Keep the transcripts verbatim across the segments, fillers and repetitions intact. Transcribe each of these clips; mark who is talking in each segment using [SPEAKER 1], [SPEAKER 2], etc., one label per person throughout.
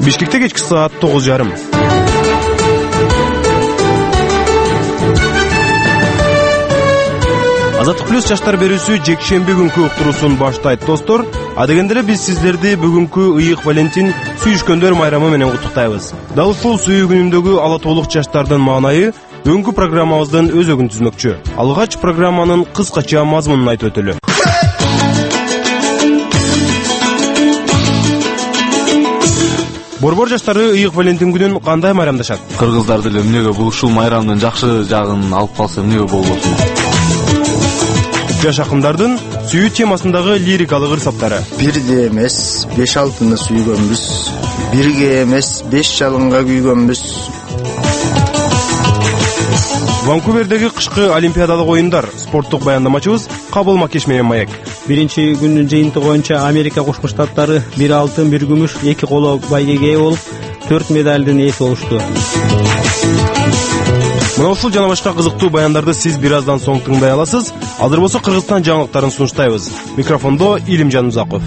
[SPEAKER 1] Бишкекте кечки саат тогуз жарым. Азаттык плюс жаштар берүүсү жекшемби күнкү уктуруусун баштайт достор. А дегенде эле биз сиздерди бүгүнкү ыйык Валентин сүйүшкөндөр майрамы менен куттуктайбыз. Дал ушул сүйүү күнүндөгү ала толук жаштардын маанайы бүгүнкү программабыздын өзөгүн түзмөкчү. Алгач программанын кыскача мазмунун айтып өтөлү. Борбор жаштары ыйык Валентин күнүн кандай майрамдашат?
[SPEAKER 2] Кыргыздар деле эмнеге бул ушул майрамдын жакшы жагын алып калса эмнеге болбосун?
[SPEAKER 1] Жаш акындардын сүйүү темасындагы лирикалык ырсаптары.
[SPEAKER 3] Бирде эмес, беш алтыны сүйгөнбүз. Бирге эмес, беш жалынга күйгөнбүз.
[SPEAKER 1] Ванкувердеги кышкы олимпиадалык оюндар. Спорттук баяндамачыбыз Кабыл Макеш менен маек.
[SPEAKER 4] Биринчи күндүн жыйынтыгы боюнча Америка Кошмо Штаттары бир алтын, бир күмүш, эки коло байгеге ээ болуп, төрт медалдын ээси болушту.
[SPEAKER 1] Мына ушул жана башка кызыктуу баяндарды сиз бир аздан соң тыңдай аласыз. Азыр болсо Кыргызстан жаңылыктарын сунуштайбыз. Микрофондо Илимжан Узаков.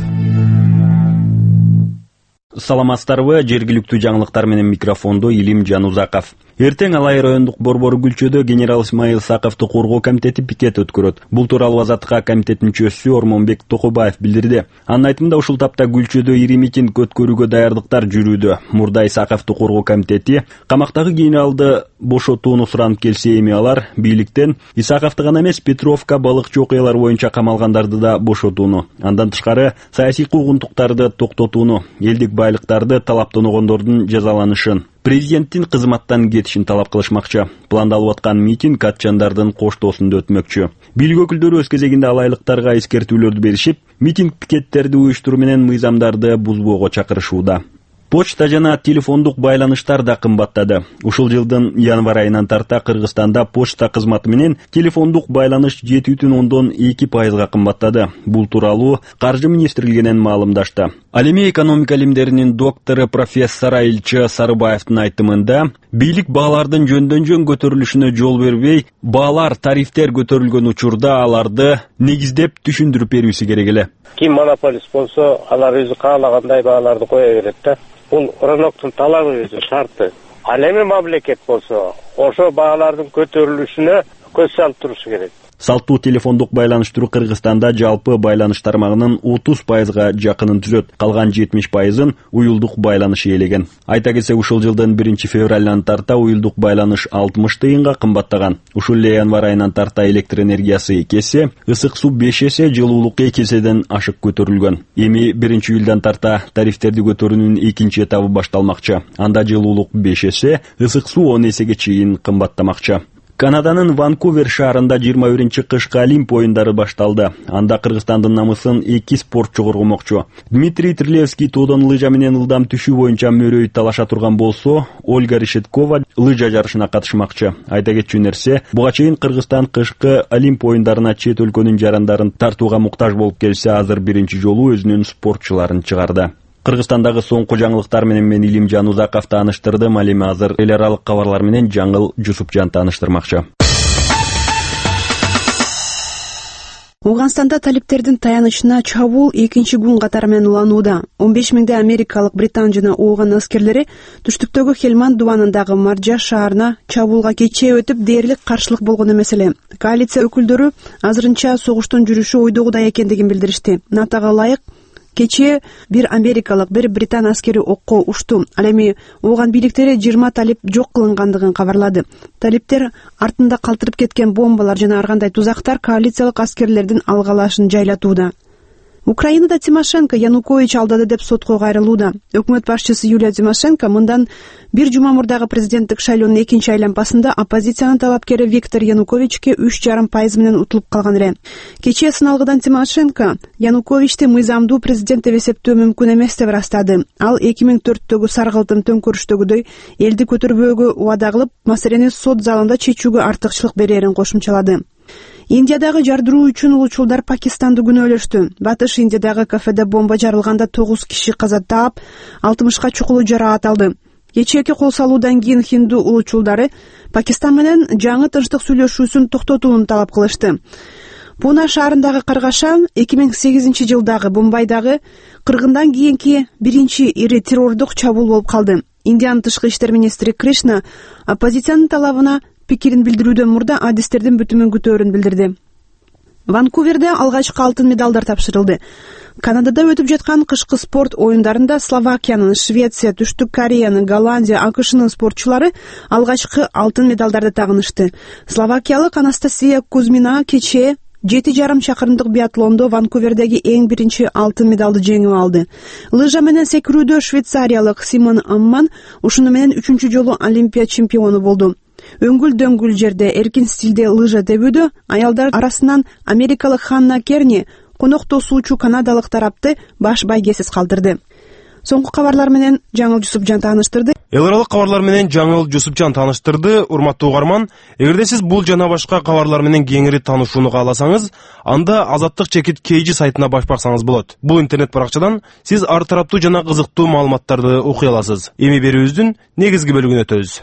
[SPEAKER 5] Саламатсыздарбы? Жергиликтүү жаңылыктар менен микрофондо Илимжан Узаков. Эртең Алай райондук борбор Гүлчөдө генерал Исмаил Саковду коргоо комитети пикет өткөрөт. Бул тууралуу Азаттыкка комитет мүчөсү Ормонбек Токобаев билдирди. Анын айтымында ушул тапта Гүлчөдө ири митинг өткөрүүгө даярдыктар жүрүүдө. Мурдай Саковду коргоо комитети камактагы генералды бошотууну суранып келсе, эми алар бийликтен Исаковду гана эмес, Петровка балыкчы окуялар боюнча камалгандарды да бошотууну, андан тышкары саясий куугунтуктарды токтотууну, элдик байлыктарды талаптаногондордун жазаланышын, президенттин кызматтан кетишин талап кылышмакчы. Пландалып аткан митинг катчандардын коштоосунда өтмөкчү. Бийлик өкүлдөрү өз кезегинде алайлыктарга эскертүүлөрдү беришип, митинг пикеттерди уюштуруу менен мыйзамдарды бузбоого чакырышууда. Почта жана телефондук байланыштар да кымбаттады. Ушул жылдын январь айынан тарта Кыргызстанда почта кызматы менен телефондук байланыш жети бүтүн ондон эки пайызга кымбаттады. Бул тууралуу Каржы министрлигинен маалымдашты. Ал эми экономика илимдеринин доктору профессор Айылчы Сарыбаевдин айтымында, бийлик баалардын жөндөн-жөн көтөрүлүшүнө жол бербей, баалар, тарифтер көтөрүлгөн учурда аларды негиздеп түшүндүрүп берүүсү керек эле.
[SPEAKER 6] Ким монополист болсо, алар өзү каалагандай бааларды кое берет да. Бул рыноктун талабы өзү, шарты. Ал эми мамлекет болсо, ошо баалардын көтөрүлүшүнө көз салып турушу керек.
[SPEAKER 5] Салттуу телефондук байланыштыруу Кыргызстанда жалпы байланыш тармагынын отуз пайызга жакынын түзөт. Калган жетимиш пайызын уюлдук байланыш ээлеген. Айта кетсек, ушул жылдын биринчи февралынан тарта уюлдук байланыш алтымыш тыйынга кымбаттаган. Ушул эле январь айынан тарта электр энергиясы эки эсе, ысык суу беш эсе, жылуулук эки эседен ашык көтөрүлгөн. Эми биринчи июлдан тарта тарифтерди көтөрүүнүн экинчи этабы башталмакчы. Анда жылуулук беш эсе, ысык суу он эсеге чейин кымбаттамакчы. Канаданын Ванкувер шаарында жыйырма биринчи кышкы Олимп оюндары башталды. Анда Кыргызстандын намысын эки спортчу коргомокчу. Дмитрий Трилевский тоодон лыжа менен ылдам түшүү боюнча мөрөй талаша турган болсо, Ольга Решеткова лыжа жарышына катышмакчы. Айта кетчү нерсе, буга чейин Кыргызстан кышкы Олимп оюндарына чет өлкөнүн жарандарын тартууга муктаж болуп келсе, азыр биринчи жолу өзүнүн спортчуларын чыгарды. Кыргызстандагы соңку жаңылыктар менен мен Илимжан Узаков тааныштырдым. Ал эми азыр эл аралык кабарлар менен Жаңыл Жусупжан тааныштырмакчы.
[SPEAKER 7] Ауганстанда талиптердин таянычына чабуул экинчи күн катары менен уланууда. он беш миңдей америкалык, британ жана Ооган аскерлери түштүктөгү Хелманд дубанындагы Марджа шаарына чабуулга кечээ өтүп, дээрлик каршылык болгон эмес эле. Коалиция өкүлдөрү азырынча согуштун жүрүшү ойдогудай экендигин билдиришти. Натага ылайык, кечээ бир америкалык, бир британ аскери окко ушту. Ал эми Ооган бийликтери жыйырма талип жок кылынгандыгын кабарлады. Талиптер артында калтырып кеткен бомбалар жана ар кандай тузактар коалициялык аскерлердин алгалашын жайлатууда. Украинада Тимошенко Янукович алдады деп сотко кайрылууда. Өкмөт башчысы Юлия Тимошенко мындан бир жума мурдагы президенттик шайлоонун экинчи айланпасында оппозициянын талапкери Виктор Януковичке үч жарым пайыз менен утулуп калган эле. Кечээ сыналгыдан Тимошенко Януковичти мыйзамдуу президент деп эсептөө мүмкүн эмес деп ырастады. Ал эки миң төрттөгү саргылтым төңкөрүштөгүдөй элди көтөрбөөгө убада кылып, маселени сот залында чечүүгө артыкчылык берерин кошумчалады. Индиядагы жардыруу үчүн улуучулдар Пакистанды күнөөлөштү. Батыш Индиядагы кафеде бомба жарылганда тогуз киши каза таап, алтымышка чукулуу жараат алды. Кечээки кол салуудан кийин хинду улуучулдары Пакистан менен жаңы тынчтык сүйлөшүүсүн токтотууну талап кылышты. Пуна шаарындагы каргаша эки миң сегизинчи жылдагы Бомбайдагы кыргындан кийинки биринчи ири террордук чабуул болуп калды. Индиянын тышкы иштер министри Кришна оппозициянын талабына пикирин билдирүүдөн мурда адистердин бүтүмүн күтөөрүн билдирди. Ванкуверде алгачкы алтын медалдар тапшырылды. Канадада өтүп жаткан кышкы спорт оюндарында Словакиянын, Швеция, Түштүк Кореянын, Голландия, АКШнын спортчулары алгачкы алтын медалдарды тагынышты. Словакиялык Анастасия Кузьмина кечээ жети жарым чакырымдык биатлондо Ванкувердеги эң биринчи алтын медалды жеңип алды. Лыжа менен секирүүдө швейцариялык Симон Амман ушуну менен үчүнчү жолу Олимпия чемпиону болду. Өңгүл-дөңгүл жерде эркин стилде лыжа тебүүдө аялдар арасынан америкалык Ханна Керни конок тосуучу канадалык тарапты баш байгесиз калтырды. Соңку кабарлар менен Жаңыл Жусупжан тааныштырды.
[SPEAKER 1] Эл аралык кабарлар менен Жаңыл Жусупжан тааныштырды. Урматтуу угарман, эгерде сиз бул жана башка кабарлар менен кеңири таанышууну кааласаңыз, анда Азаттык чекит Кейжи сайтына баш барсаңыз болот. Бул интернет баракчадан сиз ар тараптуу жана кызыктуу маалыматтарды окуй аласыз. Эми берүүбүздүн негизги бөлүгүнө өтөбүз.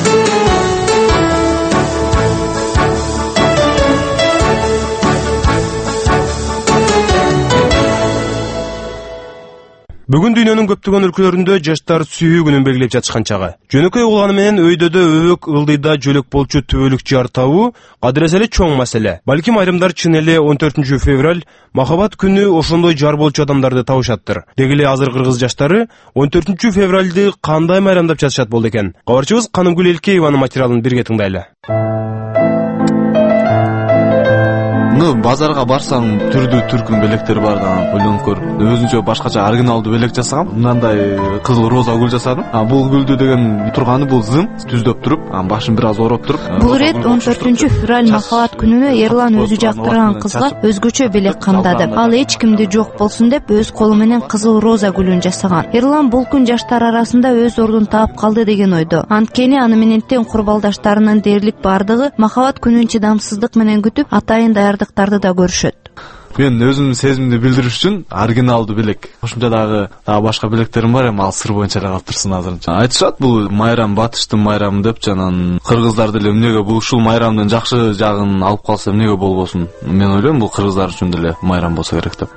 [SPEAKER 1] Бүгүн дүйнөнүн көптөгөн өлкөлөрүндө жаштар сүйүү күнүн белгилеп жатышкан чагы. Жөнөкөй угулганы менен өйдөдө өбөк ылдыйда жөлөк болчу түбөлүк жар табуу кадырес эле чоң маселе. Балким айрымдар чын эле он төртүнчү февраль махабат күнү ошондой жар болчу адамдарды табышаттыр. Деги эле азыр кыргыз жаштары он төртүнчү февралды кандай майрамдап жатышат болду экен? Кабарчыбыз Канымгүл Элкееванын материалын бирге тыңдайлы.
[SPEAKER 2] Ну, базарга барсаң түрдүү түркүн белектер бар да, ойлонуп көр. Өзүнчө башкача оригиналдуу белек жасагам. Мындай кызыл роза гүл жасадым. А бул гүлдү деген турганы бул зым, түздөп туруп, башын бир аз ороп туруп.
[SPEAKER 8] Бул рет он төртүнчү февраль махабат күнүнө Эрлан өзү жактырган кызга өзгөчө белек кандады. Ал эч кимди жок болсун деп өз колу менен кызыл роза гүлүн жасаган. Эрлан бул күн жаштар арасында өз ордун таап калды деген ойдо. Анткени аны менен тең курбалдаштарынын дээрлик бардыгы махабат күнүн чыдамсыздык менен күтүп, атайын даярдыктарды да көрүшөт.
[SPEAKER 2] Мен өзүмдүн сезимди билдириш үчүн оригиналдуу белек. Ошончо дагы дагы башка beлектерим бар, эми ал сыр боюнча эле калып турсун азырынча. Айтышат бул майрам батыштын майрамы деп, жанан кыргыздар деле эмнеге бул ушул майрамдын жакшы жагын алып калса эмнеге болбосун. Мен ойлойм бул кыргыздар үчүн деле майрам болсо керек деп.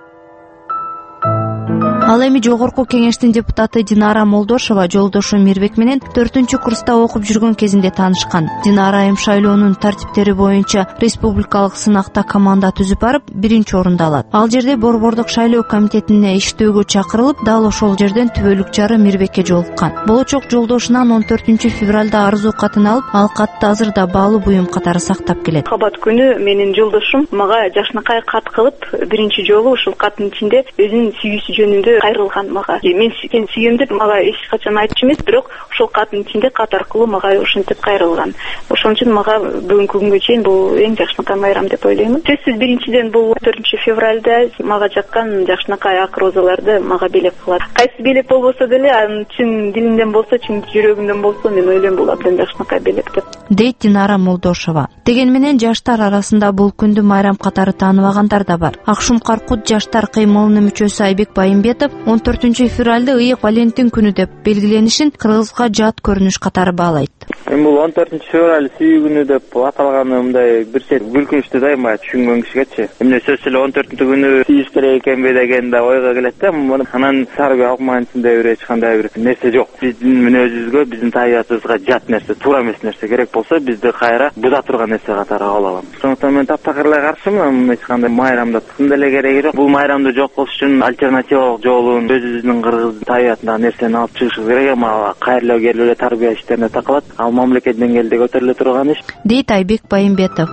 [SPEAKER 8] Ал эми жогорку кеңештин депутаты Динара Молдошова жолдошу Мирбек менен төртүнчү курста окуп жүргөн кезинде таанышкан. Динара айым шайлоонун тартиптери боюнча республикалык сынакта команда түзүп барып, биринчи орунду алат. Ал жерде борбордук шайлоо комитетине иштөөгө чакырылып, дал ошол жерден түбөлүк жары Мирбекке жолуккан. Болочок жолдошунан он төртүнчү февралда арызуу катын алып, ал катты азырда баалуу буюм катары сактап келет.
[SPEAKER 9] Махабат күнү менин жолдошум мага жашынакай кат кылып, биринчи жолу ушул каттын ичинде өзүнүн сүйүүсү жөнүндө кайрылган мага. Мен сени сүйөм деп мага эч качан айтчу эмес, бирок ошол каттын ичинде кат аркылуу мага ушинтип кайрылган. Ошон үчүн мага бүгүнкү күнгө чейин бул эң жакшынакай майрам деп ойлоймун. Сөзсүз биринчиден бул он төртүнчү февралда мага жаккан жакшынакай ак розаларды мага белек кылат. Кайсы белек болбосо деле, анын чын дилинден болсо, чын жүрөгүндөн болсо, мен ойлойм бул абдан жакшынакай белек деп.
[SPEAKER 8] Дейт Динара Молдошова. Деген менен жаштар арасында бул күндү майрам катары тааныбагандар да бар. Акшум Каркут жаштар кыймылынын мүчөсү Айбек Байымбетов он төртүнчү февралды ыйык Валентин күнү деп белгиленишин кыргызга жат көрүнүш катары баалайт.
[SPEAKER 6] Эми бул он төртүнчү февраль сүйүү күнү деп аталганы мындай бир сет күлкүнчтүү да, эми түшүнгөн кишигечи. Эмне сөзсүз эле он төртүнчү күнү сүйүш керек экенби деген да ойго келет да. Анан сарбий алкманын ичинде бир эч кандай бир нерсе жок. Биздин мүнөзүбүзгө, биздин табиятыбызга жат нерсе, туура эмес нерсе керек болсо бизди кайра буза турган нерсе катары кабыл алам. Ошондуктан мен таптакыр эле каршымын, эч кандай майрамда тын деле кереги жок. Бул майрамды жок кылыш үчүн альтернативалык жолун, өзүбүздүн кыргыз табиятындагы нерсени алып чыгышыбыз керек. Эми кайрылуу келүү эле тарбия иштерине такалат. Ал мамлекет деңгээлде көтөрүлө турган иш.
[SPEAKER 8] Дейт Айбек Байымбетов.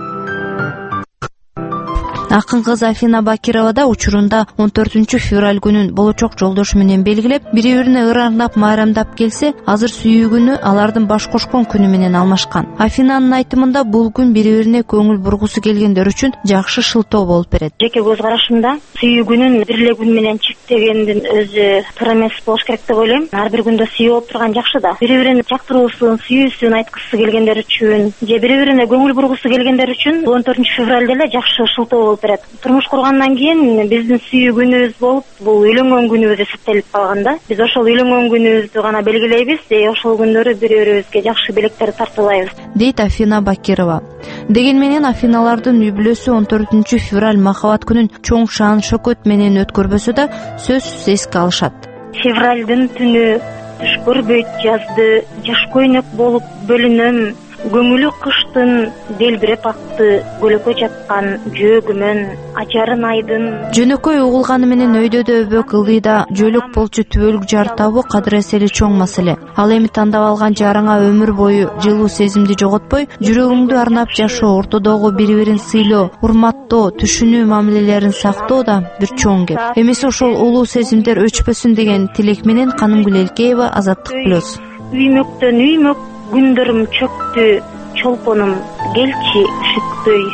[SPEAKER 8] Акын кыз Афина Бакирова да учурунда он төртүнчү февраль күнүн болочок жолдошу менен белгилеп, бири-бирине ырандап майрамдап келсе, азыр сүйүү күнү алардын баш кошкон күнү менен алмашкан. Афинанын айтымында бул күн бири-бирине көңүл бургусу келгендер үчүн жакшы шылтоо болуп берет.
[SPEAKER 10] Жеке көз карашымда сүйүү күнүн бир эле күн менен чектегендин өзү туура эмес болуш керек деп ойлойм. Ар бир күндө сүйүү болуп турган жакшы да. Бири-бирин жактыруусун, сүйүүсүн айткысы келгендер үчүн, же бири-бирине көңүл бургусу келгендер үчүн он төртүнчү февраль деле жакшы шылтоо болуп берет. Турмуш кургандан кийин биздин сүйүү күнүбүз болуп, бул үйлөнгөн күнүбүз эсептелип калган да. Биз ошол үйлөнгөн күнүбүздү гана белгилейбиз, и ошол күндөрү бири-бирибизге жакшы белектерди тартуулайбыз, дейт Афина Бакирова. Деген менен Афиналардын үй бүлөсү он төртүнчү февраль махабат күнүн чоң шаан шөкөт менен өткөрбөсө да сөзсүз эске алышат. Февралдын түнү түш көрбөйт жазды, жаш көйнөк болуп бөлүнөм, көңүлү кыштын делбиреп акты, көлөкө жаткан жөөгүмөн ажарын айдын. Жөнөкөй угулганы менен өйдө өбөк ылдыйда жөлөк болчу түбөлүк жар табуу кадыр эсели чоң маселе. Ал эми тандап алган жарыңа өмүр бою жылуу сезимди жоготпой, жүрөгүңдү арнап жашоо, ортодогу бири-бирин сыйлоо, урматтоо, түшүнүү мамилелерин сактоо да бир чоң кеп. Эмесе ошол улуу сезимдер өчпөсүн деген тилек менен Канымгүл Элкеева, Азаттык плюс. Үймөктөн үймөк күндөрүм чөктү, чолпонум келчи ишиктөй.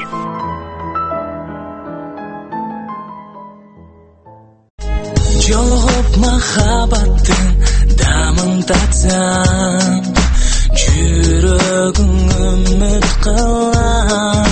[SPEAKER 11] Жолугуп махабаттын дамын татсам, жүрөгүң үмүт кылам.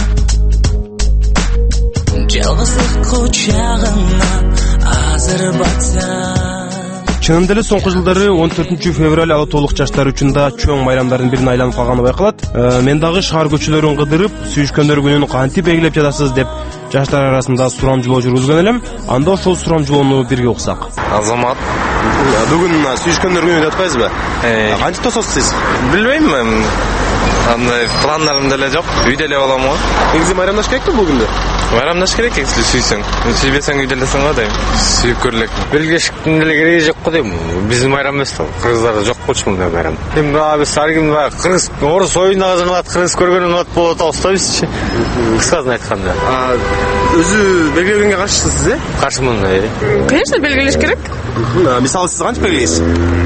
[SPEAKER 11] Жалгыздык кучагына азыр батсам.
[SPEAKER 1] Чынында эле соңку жылдары он төртүнчү февраль ала толук жаштар үчүн да чоң майрамдардын бирин айланып калганы байкалат. Мен дагы шаар көчөлөрүн кыдырып, сүйүшкөндөр күнүн кантип белгилеп жатасыз деп жаштар арасында сурамжылоо жүргүзгөн элем. Анда ошол сурамжылоону бирге уксак.
[SPEAKER 12] Азамат,
[SPEAKER 1] бүгүн сүйүшкөндөр күнү деп атпайсызбы? Кантип тососуз сиз?
[SPEAKER 12] Билбейм мен. Андай пландарым деле жок. Үйдө эле болом го.
[SPEAKER 1] Негизи майрамдаш керекпи бул күндө?
[SPEAKER 12] Майрамдаш керек, если сүйсөң. Сүйбесең үйдө элесиң го дейм. Сүйүп көрөлүк.
[SPEAKER 13] Белгилештиктин деле кереги жок го дейм. Биздин майрам эмес да. Кыргыздарда жок болчу мындай майрам. Эми баа биз ар ким баа кыргыз орус оюнда кызыгылат, кыргыз көргөнүн кылат болуп атабыз да бизчи. Кыскасын айтканда.
[SPEAKER 1] Өзү белгилегенге каршысыз, э?
[SPEAKER 13] Каршымын, э.
[SPEAKER 14] Конечно, белгилеш керек.
[SPEAKER 1] Мисалы сиз кантип белгилейсиз?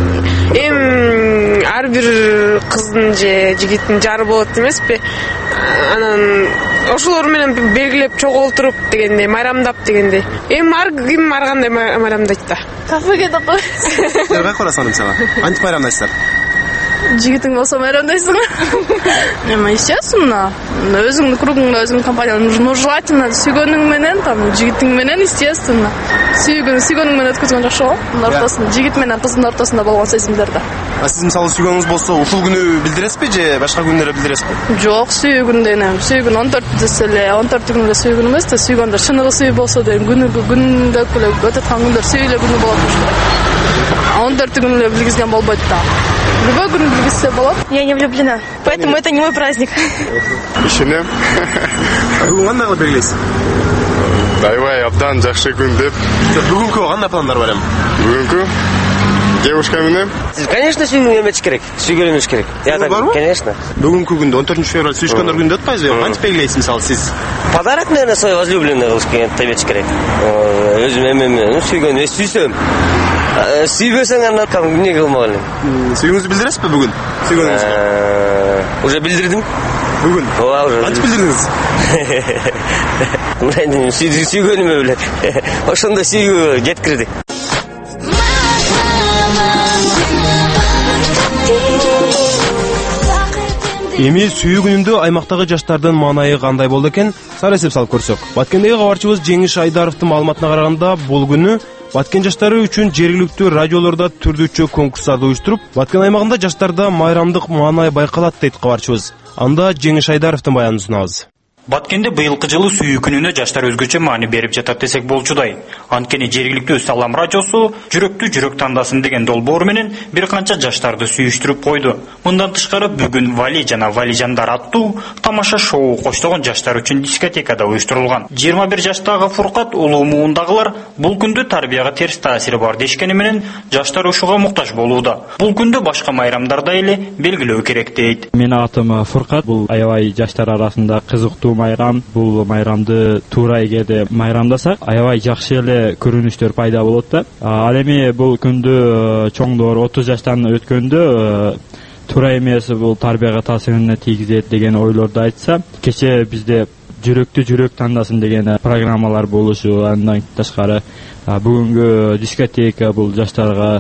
[SPEAKER 14] Эми ар бир кыздын же жигиттин жары болот эмеспи? Анан ошолор менен белгилеп чогултуруп дегендей, майрамдап дегендей. Эми ар ким ар кандай майрамдайт да. Кафеге да кой.
[SPEAKER 1] Силер кайсы барасыңар мисалы? Кантип майрамдайсыздар?
[SPEAKER 14] Жигитиң болсо майрамдайсың. Эми естественно, өзүңдүн кругуңда, өзүңдүн компанияңда, ну желательно сүйгөнүң менен, там жигитиң менен естественно. Сүйгөн, сүйгөнүң менен өткөзгөн жакшы го. Ортосунда жигит менен кыздын ортосунда болгон сезимдер да.
[SPEAKER 1] А сиз мисалы сүйгөнүңүз болсо, ушул күнү билдиресизби же башка күндөрдө билдиресизби?
[SPEAKER 14] Жок, сүйүү күндө эми. Сүйүү күн он төрт десе эле, он төрт күндө сүйүү күн эмес да, сүйгөндөр чыныгы сүйүү болсо дейм, күнү күндө эле өтөт аткан күндөр сүйүү эле күнү болот ушул. он төрт күн эле билгизген болбойт да. Любой күн билгизсе болот. Я не влюблена, поэтому это не мой праздник.
[SPEAKER 12] Ишенем.
[SPEAKER 1] Бүгүн кандай кылып белгилейсиз?
[SPEAKER 12] Аябай абдан жакшы күн деп.
[SPEAKER 1] Бүгүнкү кандай пландар бар эми?
[SPEAKER 12] Бүгүнкү девушка менен?
[SPEAKER 13] Конечно, сүйгөнгө эмес керек. Сүйгөн эмес керек. Я так, конечно.
[SPEAKER 1] Бүгүнкү күндө он төртүнчү февраль сүйүшкөндөр күнү деп атпайсызбы? Кантип белгилейсиз мисалы сиз?
[SPEAKER 13] Подарок, наверное, своей возлюбленной кылыш керек. Өзүм эми сүйгөн, сүйсөм. Сүйбөсөң андан кам эмне кылмак элем.
[SPEAKER 1] Сүйүүңүздү билдиресизби бүгүн?
[SPEAKER 13] Сүйгөнүңүздү? Уже билдирдим.
[SPEAKER 1] Бүгүн?
[SPEAKER 13] Ооба, уже.
[SPEAKER 1] Кантип билдирдиңиз?
[SPEAKER 13] Мындай сүйгөнүмө беле. Ошондо сүйгүү жеткирди.
[SPEAKER 1] Эми сүйүү күнүндө аймактагы жаштардын маанайы кандай болду экен? Сара эсеп салып көрсөк. Баткендеги кабарчыбыз Жеңиш Айдаровдун маалыматына караганда, бул күнү Баткен жаштары үчүн жергиликтүү радиолордо түрдүүчө конкурстарды уюштуруп, Баткен аймагында жаштарда майрамдык маанай байкалат дейт кабарчыбыз. Анда Жеңиш Айдаровдун баянын сунабыз.
[SPEAKER 15] Баткенде быйылкы жылы сүйүү күнүнө жаштар өзгөчө маани берип жатат десек болчудай. Анткени жергиликтүү Салам радиосу жүрөктү жүрөк тандасын деген долбоор менен бир канча жаштарды сүйүштүрүп койду. Мындан тышкары бүгүн Вали жана Валижандар аттуу тамаша шоу коштогон жаштар үчүн дискотекада уюштурулган. жыйырма бир жаштагы Фуркат улуу муундагылар бул күндө тарбияга терс таасири бар дешкени менен жаштар ушуга муктаж болууда. Бул күндө башка майрамдарда эле белгилөө керек дейт.
[SPEAKER 16] Менин атым Фуркат. Бул аябай жаштар арасында кызыктуу майрам. Бул майрамды туура эгерде майрамдасак, аябай жакшы эле көрүнүштөр пайда болот да. Ал эми бул күндү чоңдор отуз жаштан өткөндө туура эмес, бул тарбияга таасирин тийгизет деген ойлорду айтса, кече бизде жүрөктү жүрөк тандасын деген программалар болушу, андан тышкары бүгүнкү дискотека бул жаштарга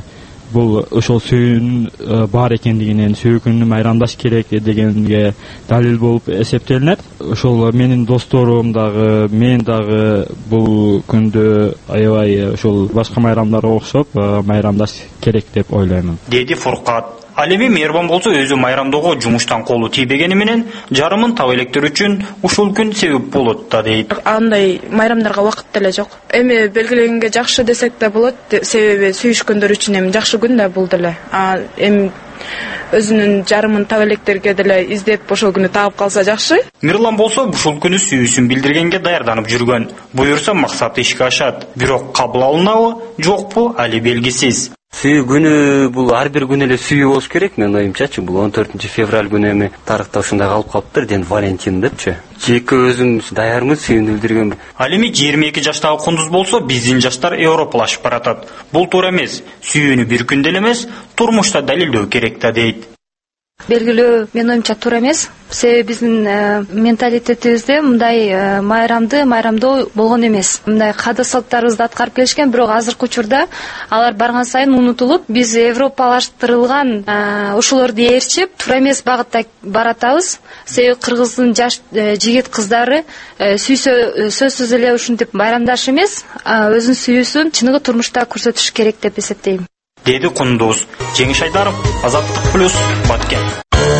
[SPEAKER 16] бул ошол сүйүүнүн бар экендигинен, сүйүү күнүн майрамдаш керек дегенге далил болуп эсептелинет. Ошол менин досторум дагы, мен дагы бул күндү аябай ошол башка майрамдарга окшоп майрамдаш керек деп ойлоймун,
[SPEAKER 15] деди Фуркат. Ал эми мээрбан болсо өзү майрамдоого жумуштан колу тийбегени менен жарымын таба электер үчүн ушул күн себеп болот да дейт.
[SPEAKER 14] Андай майрамдарга убакыт деле жок. Эми белгиленгенге жакшы десек да болот, себеби сүйүшкөндөр үчүн эми жакшы күн да бул деле. А эми өзүнүн жарымын таба электерге деле издеп ошол күнү таап калса жакшы.
[SPEAKER 15] Мирлан болсо ушул күнү сүйүүсүн билдиргенге даярданып жүргөн. Буюрса максаты ишке ашат. Бирок кабыл алынабы, жокпу али белгисиз.
[SPEAKER 17] Сүйүү күнү бул ар бир күн эле сүйүү болуш керек, менин оюмчачы. Бул он төртүнчү февраль күнү эми тарыхта ушундай калып калыптыр, ден Валентин депчи. Жеке өзүм даярмын сүйүүнү билдирген.
[SPEAKER 15] Ал эми жыйырма эки жаштагы Кундуз болсо биздин жаштар европалашып баратат. Бул туура эмес. Сүйүүнү бир күндө эле эмес, турмушта далилдөө керек да дейт.
[SPEAKER 18] Белгилөө менин оюмча туура эмес. Себеби биздин менталитетибизде мындай майрамды майрамдоо болгон эмес. Мындай каада салттарыбызды аткарып келишкен, бирок азыркы учурда алар барган сайын унутулуп, биз европалаштырылган ушуларды ээрчип, туура эмес багытта баратабыз. Себеби кыргыздын жаш жигит кыздары сүйсө сөзсүз эле ушинтип майрамдаш эмес, өзүнүн сүйүүсүн чыныгы турмушта көрсөтүш керек деп эсептейм,
[SPEAKER 15] деди Кундуз. Жеңиш Айдаров, Азаттык плюс, Баткен.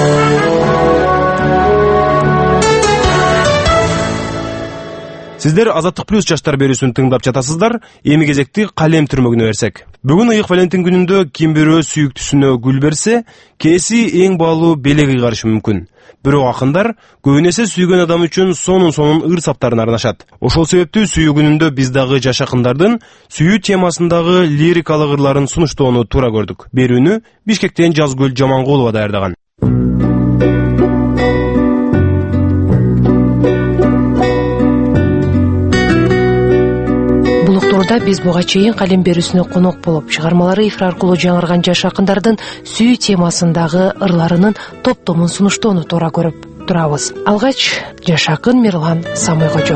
[SPEAKER 1] Сиздер Азаттык плюс жаштар берүүсүн тыңдап жатасыздар. Эми кезекти калем түрмөгүнө берсек. Бүгүн ыйык Валентин күнүндө ким бирөө сүйүктүсүнө гүл берсе, кээси эң баалуу белек ыйгарышы мүмкүн. Бирок акындар көбүнесе сүйгөн адам үчүн сонун сонун ыр саптарын арнашат. Ошол себептүү сүйүү күнүндө биз дагы жаш акындардын сүйүү темасындагы лирикалык ырларын сунуштоону туура көрдүк. Берүүнү Бишкектен Жазгүл Жамангулова даярдаган.
[SPEAKER 19] Булуктурда биз буга чейин калем берүүсүнө конок болуп, чыгармалары эфир аркылуу жаңырган жаш акындардын сүйүү темасындагы ырларынын топтомун сунуштоону туура көрүп турабыз. Алгач жаш акын Мирлан Самойкожо.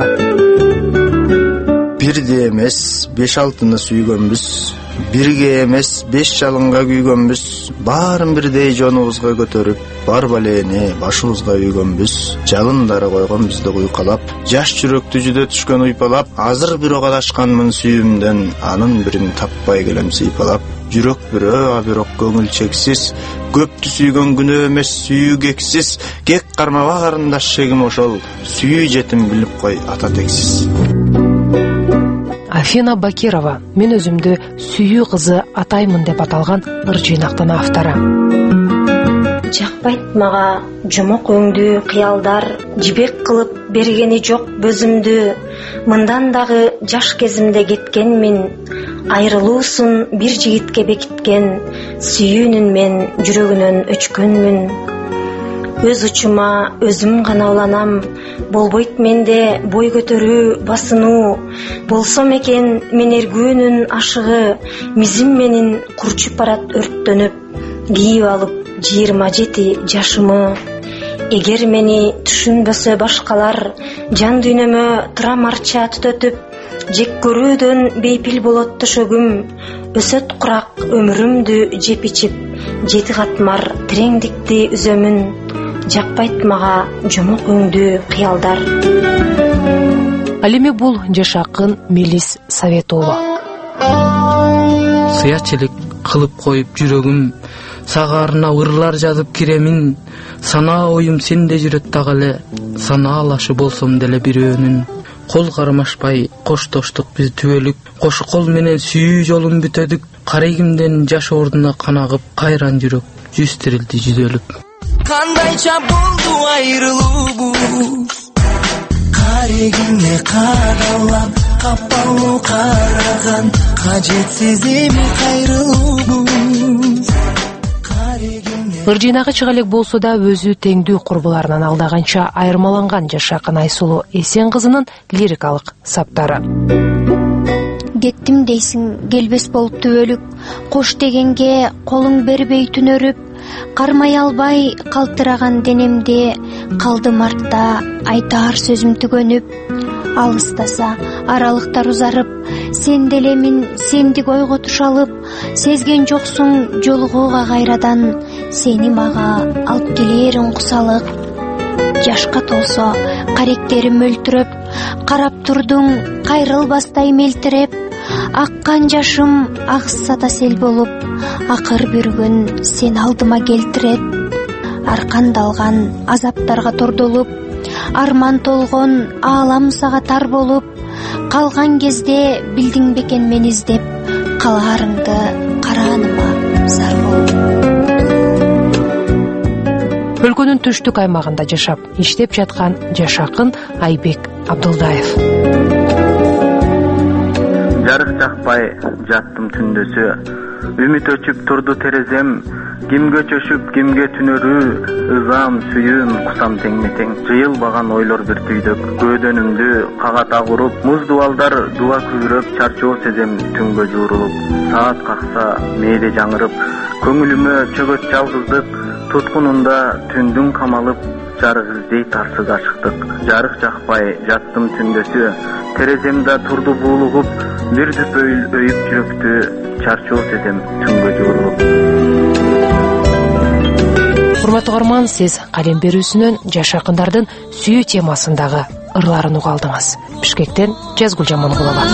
[SPEAKER 3] Бирде эмес, беш алтыны сүйгөнбүз. Бирге эмес, беш жалынга күйгөнбүз. Баарын бирдей жонубузга көтөрүп, бар балээни башыбызга үйгөнбүз. Жалындары койгон бизди куйкалап, жаш жүрөктү жүдө түшкөн уйпалап, азыр бирок адашканмын сүйүүмдөн, анын бирин таппай келем сыйпалап. Жүрөк бирөө, а бирок көңүл чексиз, көптү сүйгөн күнөө эмес сүйүү кексиз. Кек кармаба карындаш шегим ошол, сүйүү жетим билип кой ата тексиз.
[SPEAKER 19] Афина Бакирова, мен өзүмдү сүйүү кызы атаймын деп аталган ыр жыйнактын автору.
[SPEAKER 10] Жакпайт мага жомок өңдүү кыялдар, жибек кылып бергени жок бөзүмдү. Мындан дагы жаш кезимде кеткенмин, айрылуусун бир жигитке бекиткен, сүйүүнүн мен жүрөгүнөн өчкөнмүн. Өз учума өзүм гана уланам, болбойт менде бой көтөрүү, басынуу. Болсом экен мен эргүүнүн ашыгы, мизим менин курчуп барат өрттөнүп, кийип алып жыйырма жети жашымы. Эгер мени түшүнбөсө башкалар, жан дүйнөмө тырам арча түтөтүп, жек көрүүдөн бейпил болот төшөгүм. Өсөт курак өмүрүмдү жеп ичип, жети катмар тереңдикти үзөмүн. Жакпайт мага жомок өңдүү кыялдар.
[SPEAKER 19] Ал эми бул жаш акын Мелис Советова.
[SPEAKER 20] Сыячылык кылып коюп жүрөгүм, сагаарына ырлар жазып киремин. Санаа оюм сенде жүрөт дагы эле, санаалашы болсом деле бирөөнүн. Кол кармашпай коштоштук биз түбөлүк, кош кол менен сүйүү жолун бүтөдүк. Карегимден жаш ордуна канагып, кайран жүрөк жүз тирилди жүзөлүп.
[SPEAKER 11] Кандайча болду айрылуубуз, карегимне кадалап, капалуу караган, кажетсиз эми кайрылуубуз.
[SPEAKER 19] Ыр жыйнагы чыга элек болсо да өзү теңдүү курбуларынан алдаганча айырмаланган жаш акын Айсулуу Эсен кызынын лирикалык саптары.
[SPEAKER 21] Кеттим дейсиң, келбес болуп түбөлүк, кош дегенге колуң бербей түнөрүп, кармай албай калтыраган денемде, калдым артта айтаар сөзүм түгөнүп. алыстаса аралыктар узарып, сен деле мен сендик ойго туш алып, сезген жоксуң жолугууга кайрадан, сени мага алып келерин кусалык. Жашка толсо каректерим мөлтүрөп, карап турдуң кайрылбастай мелтиреп, аккан жашым агысса да сел болуп, акыр бир күн сен алдыма келтирет. Аркандалган азаптарга тордолуп, арман толгон аалам сага тар болуп, калган кезде билдиң бекен мени издеп, калаарыңды карааныма зар болуп.
[SPEAKER 19] Өлкөнүн түштүк аймагында жашап, иштеп жаткан жаш акын Айбек Абдулдаев.
[SPEAKER 4] Жарык жакпай жаттым түндөсү, үмүт өчүп турду терезем, кимге чөшүп кимге түнөрү, ызам сүйүм кусам теңме тең. Жыйылбаган ойлор бир түйдөк, көөдөнүмдү кагата уруп, муз дубалдар дуа күбүрөп, чарчоо сезем түнгө жуурулуп. Саат какса мээде жаңырып, көңүлүмө чөгөт жалгыздык, туткунунда түндүн камалып, жарык издей тарсыз ашыктык. Жарык жакпай жаттым түндөсү, тереземде турду буулугуп, бир дүп өйүп жүрөктү, чарчоо сезем түнгө жуурулуп.
[SPEAKER 19] Урматтуу угарман, сиз калем берүүсүнөн жаш акындардын сүйүү темасындагы ырларын уга алдыңыз. Бишкектен Жазгүл Жамангулова.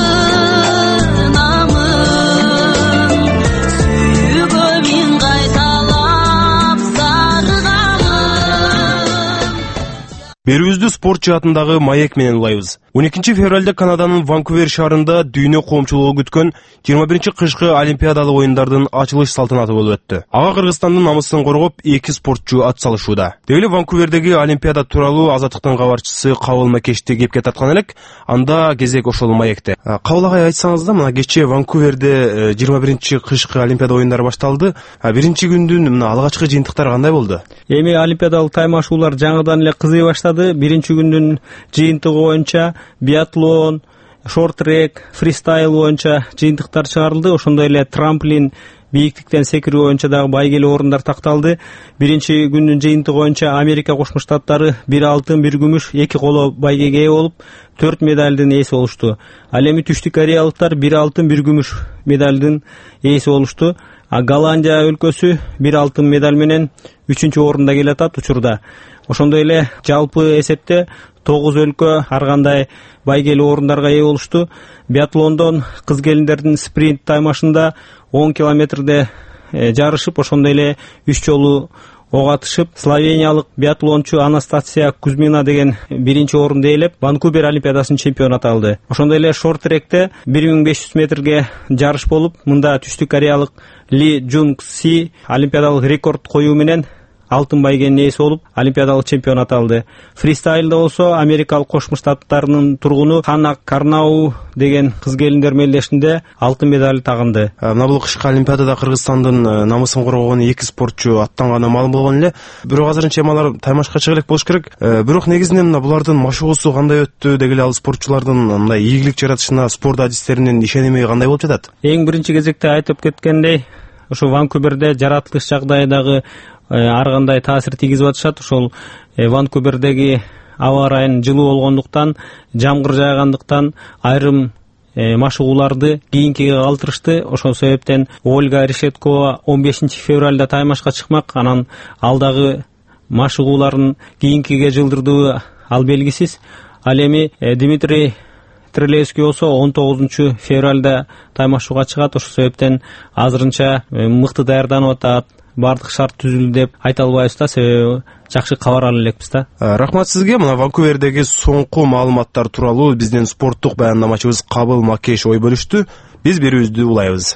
[SPEAKER 1] Берүүбүздү спорт жаатындагы маек менен улайбыз. он экинчи февралда Канаданын Ванкувер шаарында дүйнө коомчулугу күткөн жыйырма биринчи кышкы олимпиадалык оюндардын ачылыш салтанаты болуп өттү. Ага Кыргызстандын намысын коргоп, эки спортчу ат салышууда. Деги эле Ванкувердеги олимпиада тууралуу Азаттыктын кабарчысы Кабыл Макешти кепке таткан элек, анда кезек ошол маекте. Кабыл агай, айтсаңыз да, мына кечээ Ванкуверде жыйырма биринчи кышкы олимпиада оюндары башталды. Биринчи күндүн мына алгачкы жыйынтыктары кандай болду?
[SPEAKER 22] Эми олимпиадалык таймашуулар жаңыдан эле кызый баштады. Биринчи күндүн жыйынтыгы боюнча биатлон, шорт-трек, фристайл боюнча жыйынтыктар чыгарылды. Ошондой эле трамплин, бийиктиктен секирүү боюнча дагы байгелүү орундар такталды. Биринчи күндүн жыйынтыгы боюнча Америка Кошмо Штаттары бир алтын, бир күмүш, эки коло байгеге ээ болуп, төрт медалдын ээси болушту. Ал эми Түштүк Кореялыктар бир алтын, бир күмүш медалдын ээси болушту. А Голландия өлкөсү бир алтын медаль менен үчүнчү орунда келатат учурда. Ошондой эле жалпы эсепте тогуз өлкө ар кандай байгелүү орундарга ээ болушту. Биатлондон кыз келиндердин спринт таймашында он километрде жарышып, ошондой эле үч жолу ок атышып, словениялык биатлончу Анастасия Кузьмина деген биринчи орунду ээлеп, Ванкувер олимпиадасынын чемпиону аталды. Ошондой эле шорт-тректе бир миң беш жүз метрге жарыш болуп, мында Түштүк Кореялык Ли Джунг Си олимпиадалык рекорд коюу менен алтын байгенин ээси болуп, олимпиадалык чемпион аталды. Фристайлда болсо Америкалык Кошмо Штаттарынын тургуну Ханна Карнау деген кыз келиндер мелдешинде алтын медаль тагынды.
[SPEAKER 1] Мына бул кышкы олимпиадада Кыргызстандын намысын коргогон эки спортчу аттанганы маалым болгон эле. Бирок азырынча алар таймашка чыга элек болуш керек. Бирок негизинен мына булардын машыгуусу кандай өттү, деги эле ал спортчулардын мындай ийгилик жаратышына, спорт адистеринин ишеними кандай болуп жатат?
[SPEAKER 22] Эң биринчи кезекте айтып кеткендей, ошо Ванкуверде жаратылыш жагдайы дагы ар кандай таасир тийгизип атышат. Ошол Ванкувердеги аба ырайын жылуу болгондуктан, жамгыр жаагандыктан айрым машыгууларды кийинкиге калтырышты. Ошол себептен Ольга Решеткова он бешинчи февралда таймашка чыкмак. Анан алдагы машыгууларын кийинкиге жылдырдуу ал белгисиз. Ал эми Дмитрий Трелевский болсо он тогузунчу февралда таймашууга чыгат. Ошол себептен азырынча мыкты даярданып атат, бардык шарт түзүлдү деп айта албайбыз да, себеби жакшы кабар ала элекпиз да.
[SPEAKER 1] Рахмат сизге. Мына Ванкувердеги соңку маалыматтар тууралуу биздин спорттук баяндамачыбыз Кабыл Макеш ой бөлүштү. Биз берүүбүздү улайбыз.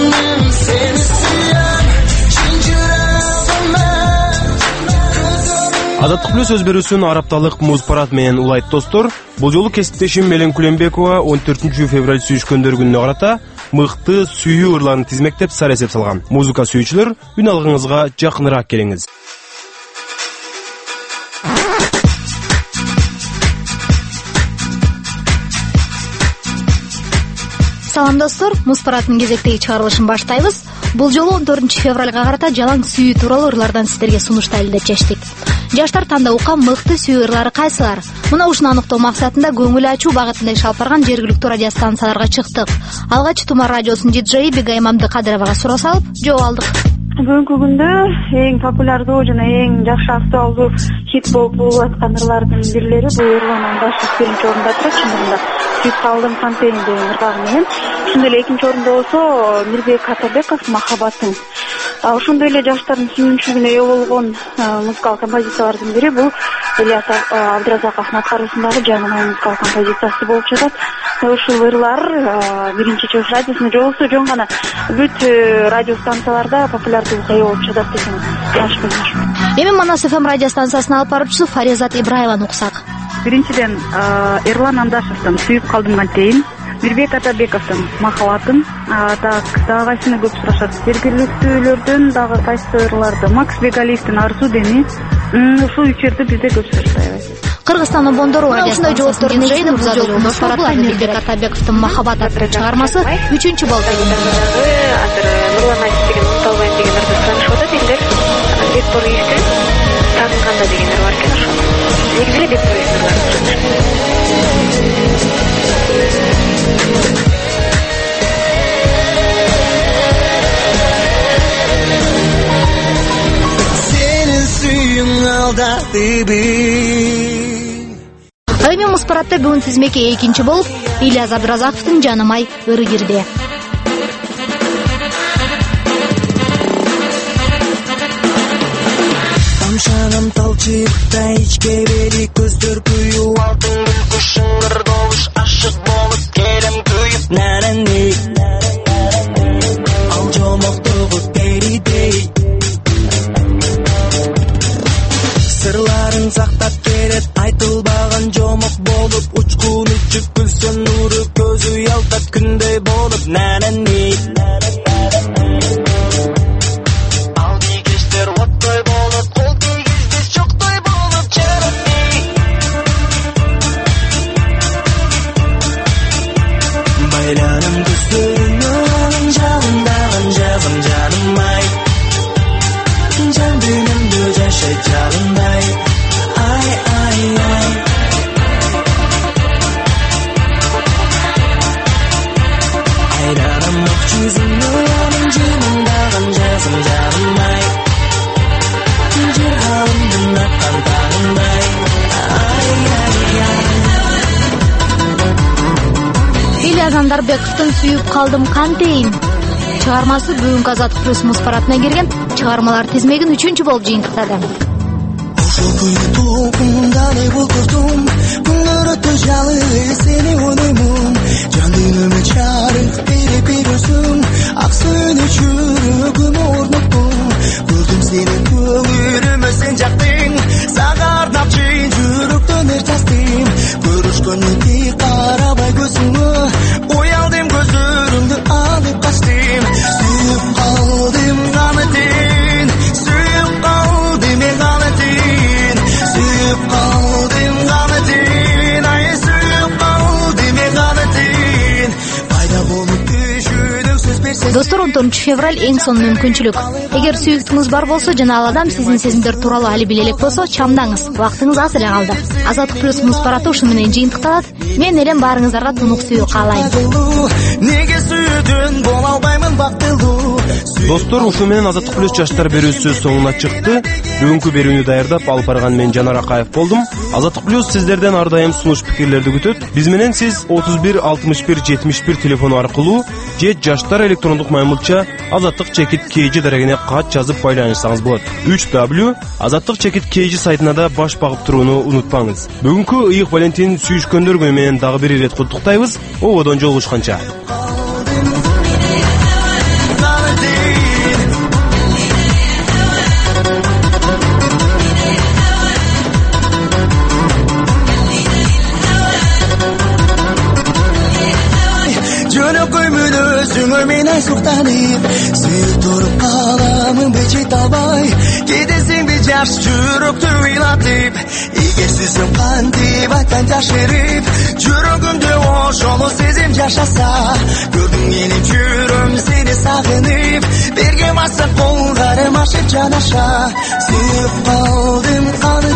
[SPEAKER 1] Азаттык плюс сөз берүүсүн арапталык Муз Парад менен улайт достор. Бул жолу кесиптешим Мелен Кулембекова он төртүнчү февраль сүйүшкөндөр күнүнө карата мыкты сүйүү ырларын тизмектеп сар эсеп салган. Музыка сүйүүчүлөр, үн алгыңызга жакыныраак келиңиз.
[SPEAKER 23] Салам достор, Муз Парадынын кезектеги чыгарылышын баштайбыз. Бул жолу он төртүнчү февралга карата жалаң сүйүү тууралуу ырлардан сиздерге сунуштайлы деп чечтик. жаштар тандоокка мыкты сүйүү ырлары кайсылар? Мына ушуну аныктоо максатында көңүл ачуу багытында иш алып барган жергиликтүү радио станцияларга чыктык. Алгач Тумар радиосунун диджеи Бегайым Абдыкадыровага суроо салып, жооп алдык.
[SPEAKER 9] Бүгүнкү күндө эң популярдуу жана эң жакшы актуалдуу хит болуп угулуп аткан ырлардын бирлери бул Эрлан Амдашев биринчи орунда турат. Чындыгында сүйүп калдым кантейин деген ыргагы менен. Ошондой эле экинчи орунда болсо Мирбек Атабеков Махаббатың. Ошондой эле жаштардын сүйүнүчүлүгүнө ээ болгон музыкалык композициялардын бири бул Ильяс Абдыразаковдун аткаруусундагы Жанымай музыкалык композициясы болуп жатат. Ушул ырлар биринчи чыгыш радиосунда же болбосо жөн гана бүт радио станцияларда популярдуулукка ээ болуп жатат десем жаңылышпайм.
[SPEAKER 23] Эми Манас эф эм радио станциясынын алып баруучусу Фаризат Ибраеваны уксак.
[SPEAKER 2] Биринчиден Эрлан Амдашевдин Сүйүп калдым кантейин, Мирбек Атабековдун Махаббатым, так дагы кайсыны көп сурашат. Жергиликтүүлөрдөн дагы кайсы ырларды, Макс Бегалиевдин Арзу деми, ушул үчөрдү бизде көп сурашпайбыз.
[SPEAKER 23] Кыргызстан обондору радио станциясынын диджейи бул жолу Муспаратта Мирбек Атабековдун Махаббат аттуу чыгармасы үчүнчү болду.
[SPEAKER 9] Азыр Нурлан айтып деген унуталбайм деген ырды сурашып атат элдер. Бекбориевдин Сагынганда деген ыр бар экен ошол. Негизи эле Бекбориевдин ырлары.
[SPEAKER 23] Эми Муспаратта бүгүн тизмеке экинчи болуп Ильяс Абдыразаковдун Жанымай ыры кирди.
[SPEAKER 11] Тамшанам талчыпта ичке бери көздөр күйүп алтын күлкү шыңгыр добуш ашык болуп келем күйүп нанани ал жомоктогу беридей сырларын сактап келет айтылбаган жомок болуп учкун учуп күлсөн нуру көзү ялтат күндөй болуп нанани ал кечтер оттой болуп кол тийгизбес чоктой болуп чарани байланам көздөрүнөн жалындаган жазым жанымай жан дүйнөмдө жашайт жалындай ай ай ай айланам ак жүзүнөн жымыңдаган жазым жанымай жер калымдын аккан тагындай ай ай ай
[SPEAKER 23] Ильяс Андарбековдун Сүйүп калдым кантейин чыгармасы бүгүнкү Азаттык плюс муспаратына кирген чыгармалар тизмегин үчүнчү болуп жыйынтыктады.
[SPEAKER 11] Ошол күнү толкундай болтурдум, күндөр өтө жалы сени ойлоймун, жан дүйнөмө жарык берип бересиң, ак сөнүк жүрөгүмө орноттум, көрдүм сени көңүлүмө сен жактың, сага ардапчы жүрөктөн эр жаздым, көрүшкөндөн карабай көзүңө, уялдым көзүрүңдү алып качтым, сүйүп калдым канатин, сүйүп калдым мен канатин, сүйүп калдым канатин, ай сүйүп калдым мен канатин, пайда болуп түшүнүк сөз берсең.
[SPEAKER 23] Достор, он тогузунчу февраль эң сонун мүмкүнчүлүк. Эгер сүйүктүңүз бар болсо жана ал адам сиздин сезимдер тууралуу али биле элек болсо, чамдаңыз. Убактыңыз аз эле калды. Азаттык плюс муспараты ушу менен жыйынтыкталат. Мен элем баарыңыздарга тунук сүйүү каалайм.
[SPEAKER 11] Неге сүйдүн боло албаймын бактылуу.
[SPEAKER 1] Достор, ушу менен Азаттык плюс жаштар берүүсү соңуна чыкты. Бүгүнкү берүүнү даярдап алып барган мен Жанар Акаев болдум. Азаттык плюс сиздерден ар дайым сунуш пикирлерди күтөт. Биз менен сиз отуз бир алтымыш бир жетимиш бир телефону аркылуу же жаштар электрондук маймылча азаттык чекит kg дарегине кат жазып байланышсаңыз болот. үч дабл азаттык чекит kg сайтына да баш багып турууну унутпаңыз. Бүгүнкү ыйык Валентин сүйүшкөндөр күнү менен дагы бир ирет куттуктайбыз. Ободон жолугушканча.
[SPEAKER 11] Өзүңө мен айсуктанып, сүйүп туруп каламын бечит албай, кетесиңби жаш жүрөктү ыйлатып, эгер сүйсөм кантип айткан жашырып, жүрөгүмдө ошол сезим жашаса, көрдүң эле жүрөм сени сагынып, берген басса колга жарым ашып жанаша сүйүп калдым каны